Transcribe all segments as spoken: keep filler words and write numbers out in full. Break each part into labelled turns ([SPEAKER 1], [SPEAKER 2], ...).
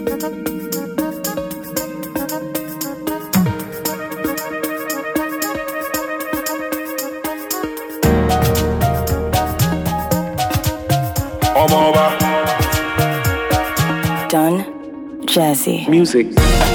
[SPEAKER 1] Done Jazzy
[SPEAKER 2] Music.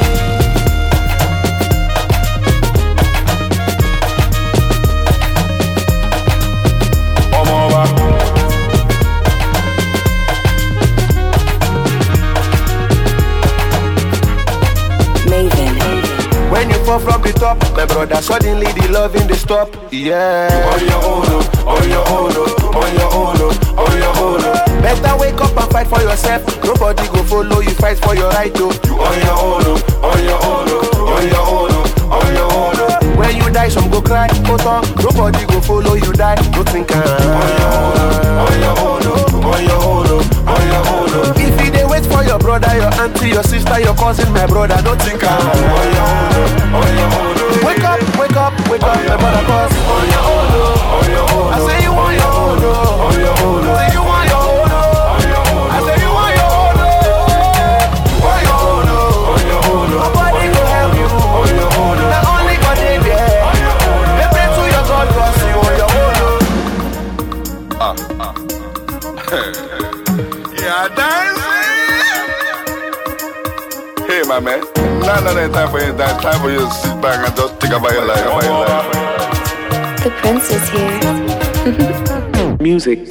[SPEAKER 3] When you fall from the top, my brother, suddenly the loving they stop. Yeah. On your own, on your own, on your own, on your own. Better wake up and fight for yourself. Nobody go follow you, fight for your right to. You on your own, on your own, on your own, on your own. When you die, some go cry. Hold on, nobody go follow you die. Don't think I'm on your own, on your own, on your own. If you dey wait for your brother, your auntie, your sister, your cousin, my brother, don't think I'm on your own. On your own. Wake up, wake up, wake up, my brother, cause on your own, on your own. I say you on your own, on your own. I say you on your own, on your own. I say you on your own, on your own, on your own. Nobody will help you on your own. Not only God they there. They pray to your God, cause you on your own. Ah, ah. Yeah, dance. Hey, my man. Nah, nah, nah, time for you. Time for you to sit back and just think about your life. About your life.
[SPEAKER 1] The prince is here.
[SPEAKER 2] Music.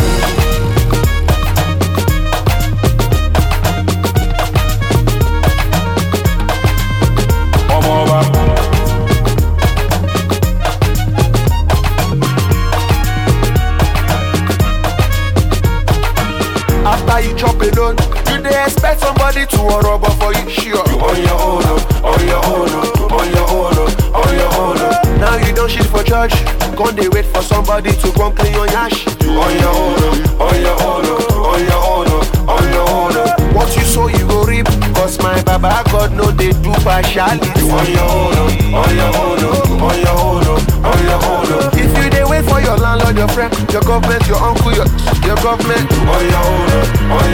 [SPEAKER 3] After you chop alone, you dey expect somebody to rub for you. Sure. You on your own, on your own, on your own, on your own. Now you don't shit for church. Gon' dey wait for somebody to come clean your yash. You on your own, on your own, on your own, on your own. What you sow you go reap. Cause my Baba God know they do partiality. You on your own, on your own, on your own, on your own. If you dey wait for your landlord, your friend, your government, your uncle, your your government, on your own, on